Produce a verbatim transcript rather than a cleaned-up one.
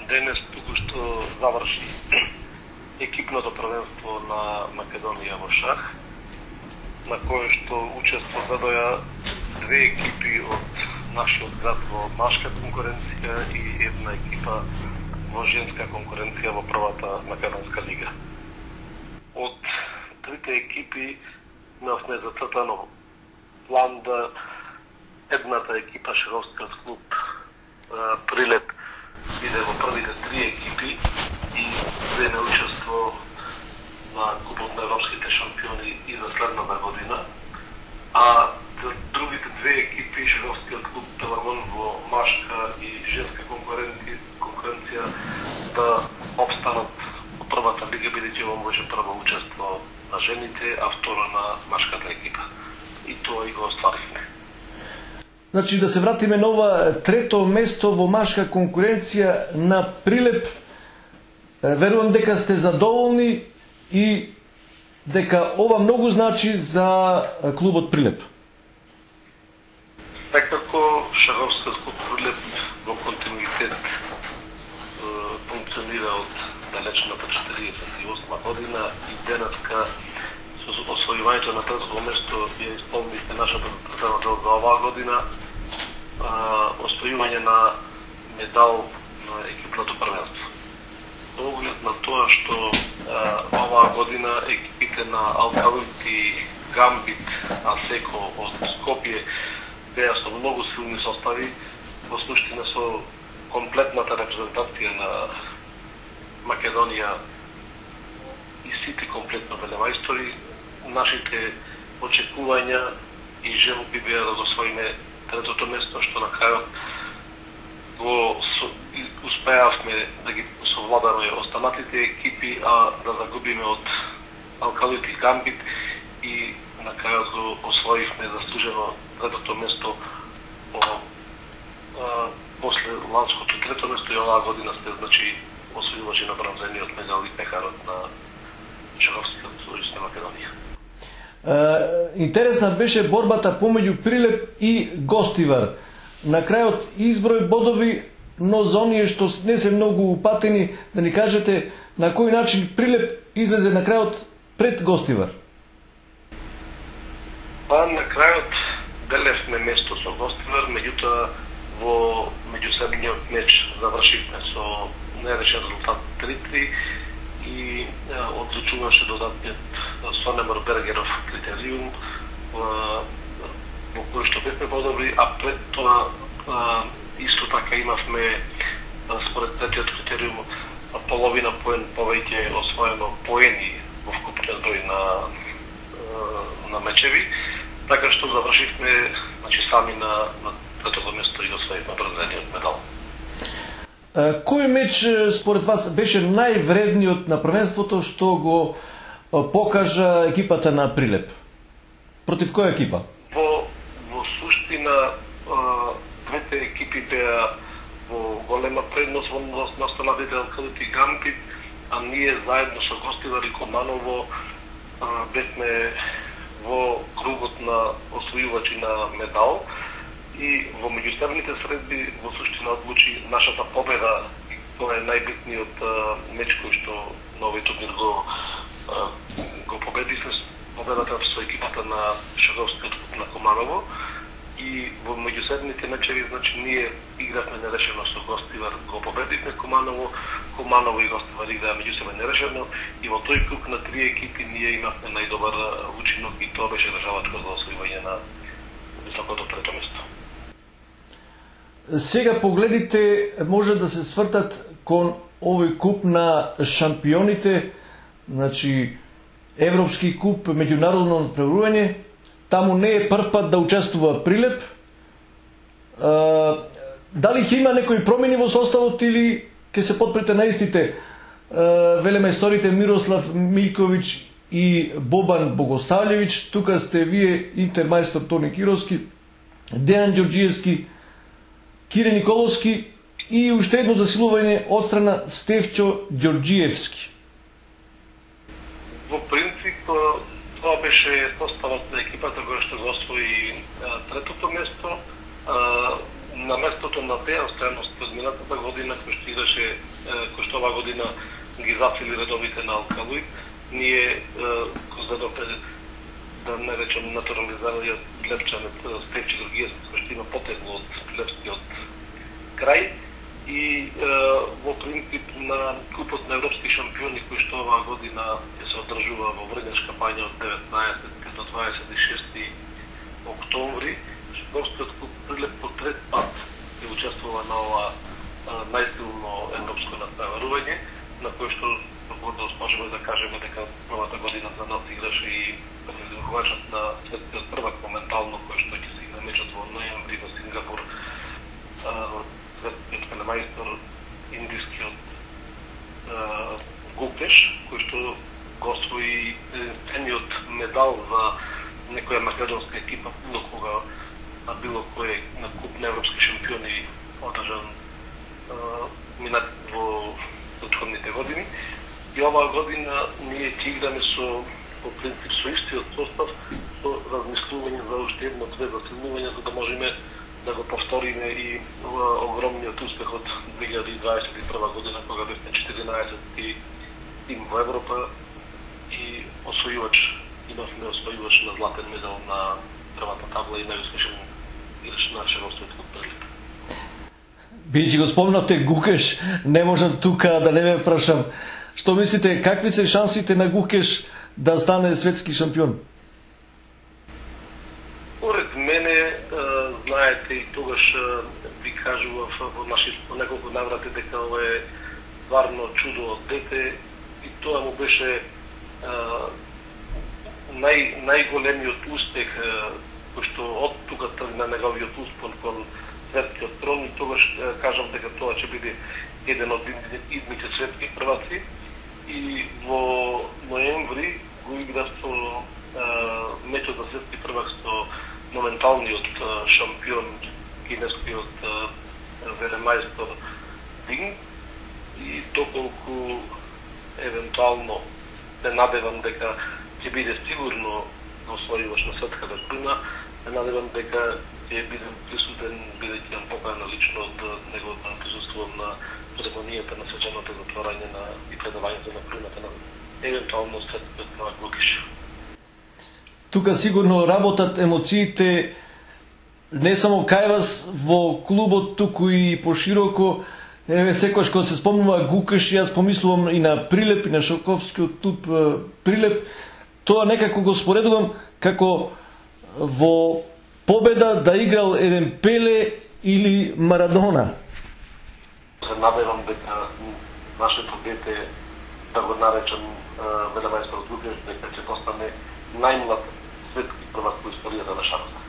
денес току-што заврши екипното првенство на Македонија во шах, на кое што учество задоја две екипи од нашиот град во машка конкуренција и една екипа во женска конкуренција во првата македонска лига. Од трите екипи имавме зацртано план да едната екипа Шаховскиот клуб Прилеп биде во првите три екипи и земе учество на Купот на европските шампиони и за следната година, а за другите две екипи Шаховскиот клуб Пелагон во машка и женска конкуренција, конкуренција да обстанат во првата лига, бидејќи во може прво учество на жените, а второ на машката екипа. И тоа и го остваривме. Значи, да се вратиме на ова трето место во машка конкуренција на Прилеп. Верувам дека сте задоволни и дека ова многу значи за клубот Прилеп. Секако Шаховскиот клуб Прилеп во континуитет функционира од далечната четириесет и осма година и денеска со освојувањето на третото место ја исполнивме нашата зацртана цел за оваа година, освојување на медал на екипното првенство. Со оглед на тоа што а, оваа година екипите на Алкалити, Гамбит, Асеко од Скопје беа со многу силни состави, во суштина со комплетната репрезентација на Македонија и сите комплетно велемајстори, нашите очекувања и желби беа да го освоиме третото место, што на крајот го успеавме да ги совладаме останатите екипи, а да загубиме од Алкалити и Гамбит и на крајот го освоивме заслужено третото место по, а, после ланското трето место и оваа година сте, значи, освојувачи на бронзениот медал и пехарот на Шаховскиот Сојуз на Македонија. Интересна беше борбата помеѓу Прилеп и Гостивар. На крајот изброј бодови, но за оние што не се многу упатени, да ни кажете на кој начин Прилеп излезе на крајот пред Гостивар? Па на крајот делевме место со Гостивар, меѓутоа во меѓусебниот меч завршивме со нерешен резултат три три и одлучуваше додатниот Сонемор Бергеров критериум во кој што бевме подобри, а пред тоа а, исто така имавме според третиот критериум половина поен повеќе освоено поени во вкупниот број на на мечеви, така што завршивме, значи, сами на, на третото место и освоивме бронзениот медал. Кој меч според вас беше највредниот на првенството што го покажа екипата на Прилеп? Против која екипа? Во, во суштина двете екипи беа во голема предност во однос на останатите Алкалити и Гамбит, а ние заедно со Гостивар и Команово бевме во кругот на освојувачи на медал и во меѓусебните средби во суштина одлучи нашата победа. Тоа е најбитниот меч кој што на овој турнир го го победивме, победата со екипата на Шаховскиот клуб на Команово и во меѓусебните мечеви, значи, ние игравме нерешено со Гостивар, го победивме Команово, Команово и Гостивар играа меѓусебно нерешено и во тој круг на три екипи ние имавме најдобар учинок и тоа беше државачко за освојување на високото трето место. Сега погледите може да се свртат кон овој куп на шампионите, значи Европски куп, меѓународно надпреварување. Таму не е прв пат да учествува Прилеп. А, дали ќе има некои промени во составот или ќе се подпрете на истите велемајсторите Мирослав Милковиќ и Бобан Богосављевиќ? Тука сте вие интермајстор Тони Кировски, Дејан Ѓорѓиевски, Кире Николовски и уште едно засилување од страна Стефчо Ѓорѓиевски. Во принцип, тоа беше составот на екипата која што го освои третото место. на местото на Дејан Стојановски од минатата година, кој што играше, кој што оваа година ги зафили редовите на Алкалуј, ние го задовте, да не речем, натурализираниот Глебчанец Стефче Георгиевски, кој што има потегло од Глебскиот крај. И во принцип на купот на европски шампиони кој што оваа година се одржува во Врнешка бања од деветнаесети до дваесет и шести октомври, Шпорскиот клуб Прилеп по трет пат е учествува на ова најсилно европско натпреварување, на кој што гордо можеме да кажеме дека новата година за нас играше и председувачот на светскиот првак моментално, кој што ќе се игра мечот во ноември во Сингапур, светскиот велемајстор индискиот Гукеш, кој што го освои единствениот медал за некоја македонска екипа било кога на било кој на куп на европски шампиони одржан минат во претходните години. И оваа година ние ќе играме со по принцип со истиот состав, со размислување за уште едно-две засилнувања, за да можеме да го повториме и огромниот успех од две илјади дваесет и прва година, кога бевме четиринаесети тим во Европа и освојувач, имавме освојувач на златен медал на првата табла и најуспешен играч на шеновството од Прилеп. Бидејќи го спомнавте Гукеш, не можам тука да не ме прашам. Што мислите, какви се шансите на Гукеш да стане светски шампион? Поред мене, знаете, и тогаш ви кажував во наши неколку наврати дека ова е стварно чудо од дете и тоа му беше нај, најголемиот успех кој што од тука тргна неговиот успон кон светскиот трон и тогаш кажам дека тоа ќе биде еден од идните светски прваци и во ноември го игра со мечот за светски првак со моменталниот шампион кинескиот велемајстор Динг и доколку евентуално се надевам дека ќе биде сигурно освојувач на светската круна, се надевам дека ќе бидем присутен, бидејќи имам покана лично од него да присуствувам на церемонијата на свеченото затворање на и предавањето на круната на евентуално светскиот првак Гукеш. Тука сигурно работат емоциите не само кај вас во клубот, туку и пошироко. Еве секогаш кога се спомнува Гукеш, јас помислувам и на Прилеп и на Шоковскиот туп Прилеп. Тоа некако го споредувам како во победа да играл еден Пеле или Марадона. Се надевам дека нашето дете, да го наречам велемајстор Гукеш, дека ќе постане најмлад светски првак во историјата на шахмат.